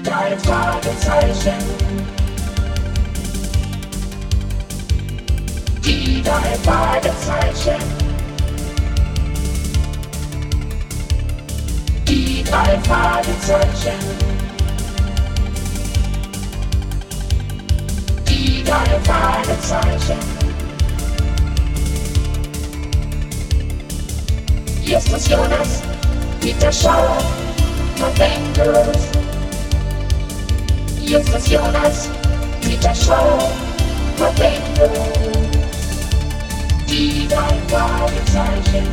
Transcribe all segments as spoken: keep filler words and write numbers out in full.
drei Fragezeichen. Die drei Fragezeichen. Die drei Fragezeichen. Die drei Fragezeichen. Justus Jonas, Peter Schauer, Tom Bengels. Justus Jonas, Peter Schauer, Tom Bengels. Die drei Fragezeichen.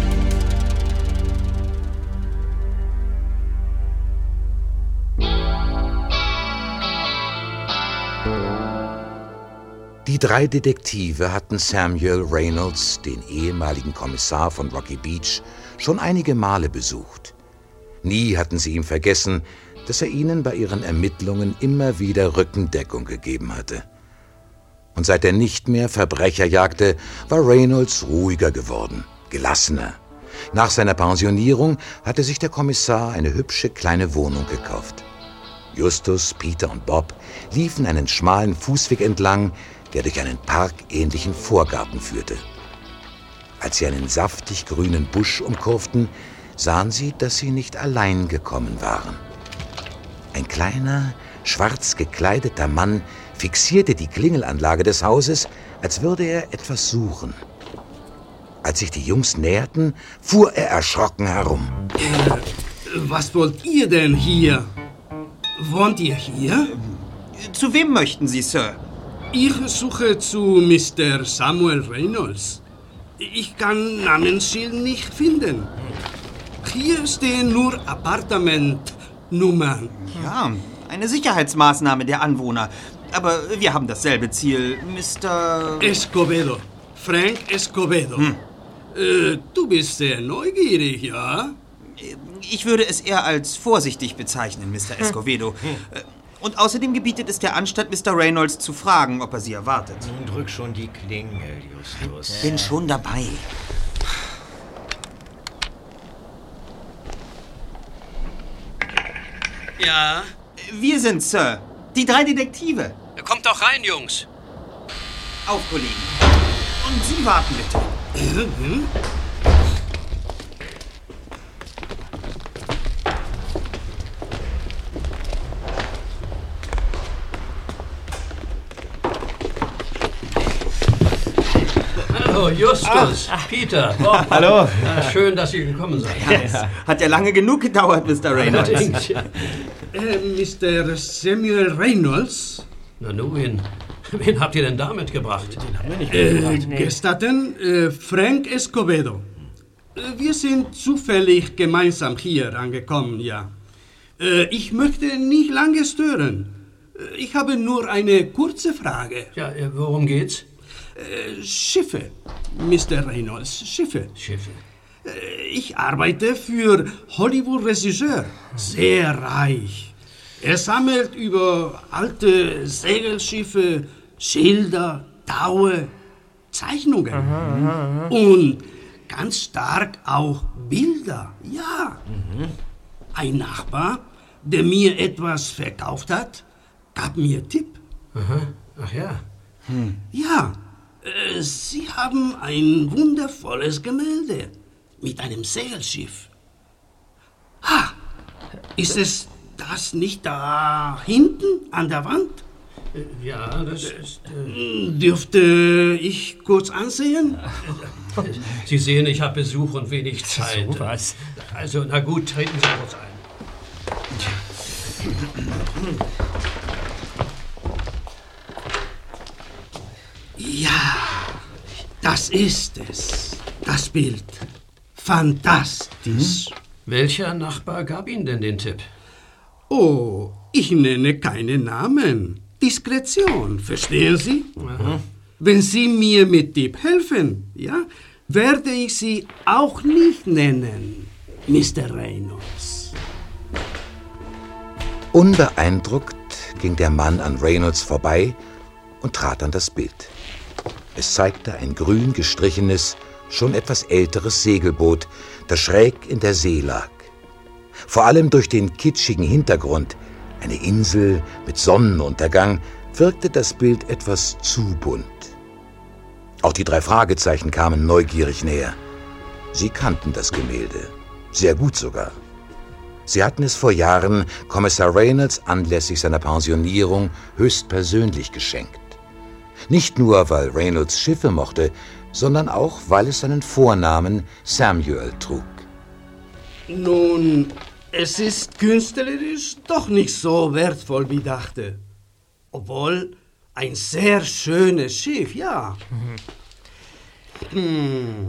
Die drei Detektive hatten Samuel Reynolds, den ehemaligen Kommissar von Rocky Beach, schon einige Male besucht. Nie hatten sie ihm vergessen, dass er ihnen bei ihren Ermittlungen immer wieder Rückendeckung gegeben hatte. Und seit er nicht mehr Verbrecher jagte, war Reynolds ruhiger geworden, gelassener. Nach seiner Pensionierung hatte sich der Kommissar eine hübsche kleine Wohnung gekauft. Justus, Peter und Bob liefen einen schmalen Fußweg entlang, der durch einen parkähnlichen Vorgarten führte. Als sie einen saftig grünen Busch umkurften, sahen sie, dass sie nicht allein gekommen waren. Ein kleiner, schwarz gekleideter Mann fixierte die Klingelanlage des Hauses, als würde er etwas suchen. Als sich die Jungs näherten, fuhr er erschrocken herum. Äh, was wollt ihr denn hier? Wohnt ihr hier? Zu wem möchten Sie, Sir? Ich suche zu Mister Samuel Reynolds. Ich kann Namensschild nicht finden. Hier stehen nur Appartementnummern. Ja, eine Sicherheitsmaßnahme der Anwohner. Aber wir haben dasselbe Ziel, Mister Escobedo. Frank Escobedo. Hm. Äh, du bist sehr neugierig, ja? Ich würde es eher als vorsichtig bezeichnen, Mister Escobedo. Hm. Und außerdem gebietet es der Anstalt, Mister Reynolds zu fragen, ob er Sie erwartet. Drück schon die Klingel, Justus. Bin schon dabei. Ja? Wir sind, Sir. Die drei Detektive. Kommt doch rein, Jungs. Auf, Kollegen. Und Sie warten bitte. Mhm. Hallo, Justus, ah. Peter, Bob. Hallo. Ja, schön, dass Sie gekommen seid. Ja, ja. Hat ja lange genug gedauert, Mister Reynolds. äh, Mister Samuel Reynolds? Na nun, wen, wen habt ihr denn da mitgebracht? Den haben wir nicht mitgebracht. Äh, nee. Gestatten, äh, Frank Escobedo. Äh, wir sind zufällig gemeinsam hier angekommen, ja. Äh, ich möchte nicht lange stören. Äh, ich habe nur eine kurze Frage. Ja, äh, worum geht's? Äh, Schiffe, Mister Reynolds, Schiffe. Schiffe. Äh, ich arbeite für Hollywood-Regisseur, sehr reich. Er sammelt über alte Segelschiffe, Schilder, Taue, Zeichnungen. Aha, aha, aha. Und ganz stark auch Bilder, ja. Mhm. Ein Nachbar, der mir etwas verkauft hat, gab mir Tipp. Aha, ach ja. Hm. Ja. Sie haben ein wundervolles Gemälde mit einem Segelschiff. Ah, ist es das nicht da hinten an der Wand? Ja, das ist... Äh Dürfte ich kurz ansehen? Sie sehen, ich habe Besuch und wenig Zeit. So was. Also, na gut, treten Sie kurz ein. Ja, das ist es. Das Bild. Fantastisch. Hm? Welcher Nachbar gab Ihnen denn den Tipp? Oh, ich nenne keine Namen. Diskretion, verstehen Sie? Aha. Wenn Sie mir mit Tipp helfen, ja, werde ich Sie auch nicht nennen, Mister Reynolds. Unbeeindruckt ging der Mann an Reynolds vorbei und trat an das Bild. Es zeigte ein grün gestrichenes, schon etwas älteres Segelboot, das schräg in der See lag. Vor allem durch den kitschigen Hintergrund Eine Insel mit Sonnenuntergang wirkte das Bild etwas zu bunt. Auch die drei Fragezeichen kamen neugierig näher. Sie kannten das Gemälde, sehr gut sogar. Sie hatten es vor Jahren Kommissar Reynolds anlässlich seiner Pensionierung höchstpersönlich geschenkt. Nicht nur, weil Reynolds Schiffe mochte, sondern auch, weil es seinen Vornamen Samuel trug. Nun, es ist künstlerisch doch nicht so wertvoll wie dachte. Obwohl, ein sehr schönes Schiff, ja. Mhm. Hm.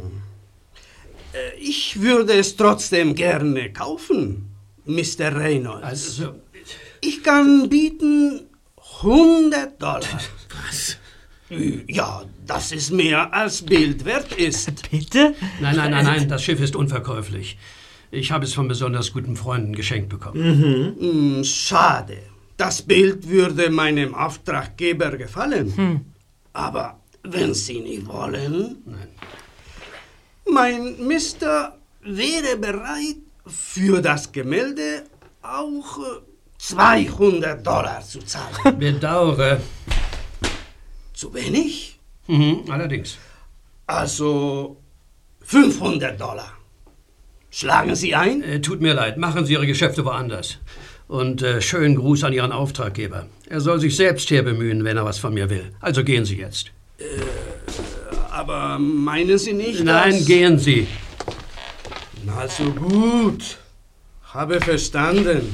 Ich würde es trotzdem gerne kaufen, Mister Reynolds. Also, ich kann bieten hundert Dollar. was? Ja, das ist mehr als Bild wert ist. Bitte? Nein, nein, nein, nein, das Schiff ist unverkäuflich. Ich habe es von besonders guten Freunden geschenkt bekommen. Mhm. Schade. Das Bild würde meinem Auftraggeber gefallen. Hm. Aber wenn Sie nicht wollen... Nein. Mein Mister wäre bereit, für das Gemälde auch zweihundert Dollar zu zahlen. Bedauere. Zu wenig? Mhm, allerdings. Also fünfhundert Dollar. Schlagen Sie ein? Äh, tut mir leid, machen Sie Ihre Geschäfte woanders. Und äh, schönen Gruß an Ihren Auftraggeber. Er soll sich selbst herbemühen, wenn er was von mir will. Also gehen Sie jetzt. Äh, aber meinen Sie nicht, Nein, dass... gehen Sie. Na so gut. Habe verstanden.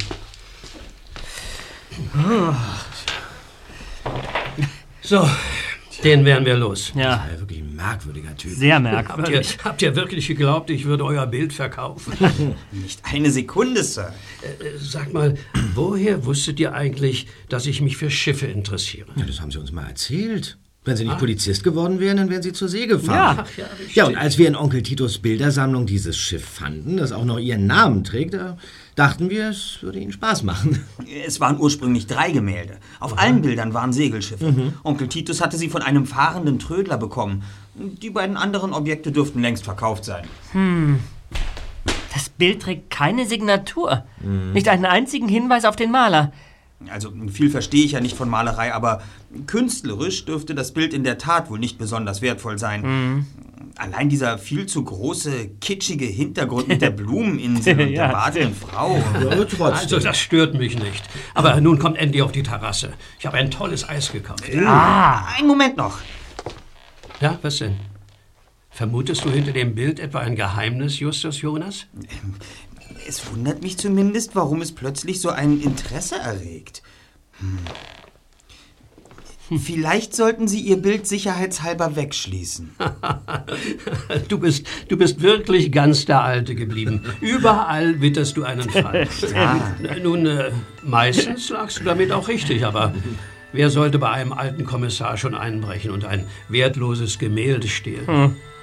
So, den wären wir los. Ja, Ja, wirklich ein merkwürdiger Typ. sehr Habt ihr, merkwürdig. habt ihr wirklich geglaubt, ich würde euer Bild verkaufen? Nicht eine Sekunde, Sir. äh, sag mal, woher wusstet ihr eigentlich, dass ich mich für Schiffe interessiere? Ja, das haben Sie uns mal erzählt. Wenn Sie nicht Polizist geworden wären, dann wären Sie zur See gefahren. Ja. Ach ja, richtig. Ja, und als wir in Onkel Titos Bildersammlung dieses Schiff fanden, das auch noch Ihren Namen trägt, da dachten wir, es würde Ihnen Spaß machen. Es waren ursprünglich drei Gemälde. Auf allen Bildern waren Segelschiffe. Onkel Titus hatte sie von einem fahrenden Trödler bekommen. Die beiden anderen Objekte dürften längst verkauft sein. Das Bild trägt keine Signatur. Nicht einen einzigen Hinweis auf den Maler. Also viel verstehe ich ja nicht von Malerei, aber künstlerisch dürfte das Bild in der Tat wohl nicht besonders wertvoll sein. Allein dieser viel zu große, kitschige Hintergrund mit der Blumeninsel und Ja, der badenden Frau. Ja, trotzdem. Also, das stört mich nicht. Aber nun kommt endlich auf die Terrasse. Ich habe ein tolles Eis gekauft. Ah, Einen Moment noch. Ja, was denn? Vermutest du hinter dem Bild etwa ein Geheimnis, Justus Jonas? Es wundert mich zumindest, warum es plötzlich so ein Interesse erregt. Hm. Vielleicht sollten Sie Ihr Bild sicherheitshalber wegschließen. Du bist, du bist wirklich ganz der Alte geblieben. Überall witterst du einen Fall. Ja. Nun, äh, meistens lagst du damit auch richtig, aber wer sollte bei einem alten Kommissar schon einbrechen und ein wertloses Gemälde stehlen?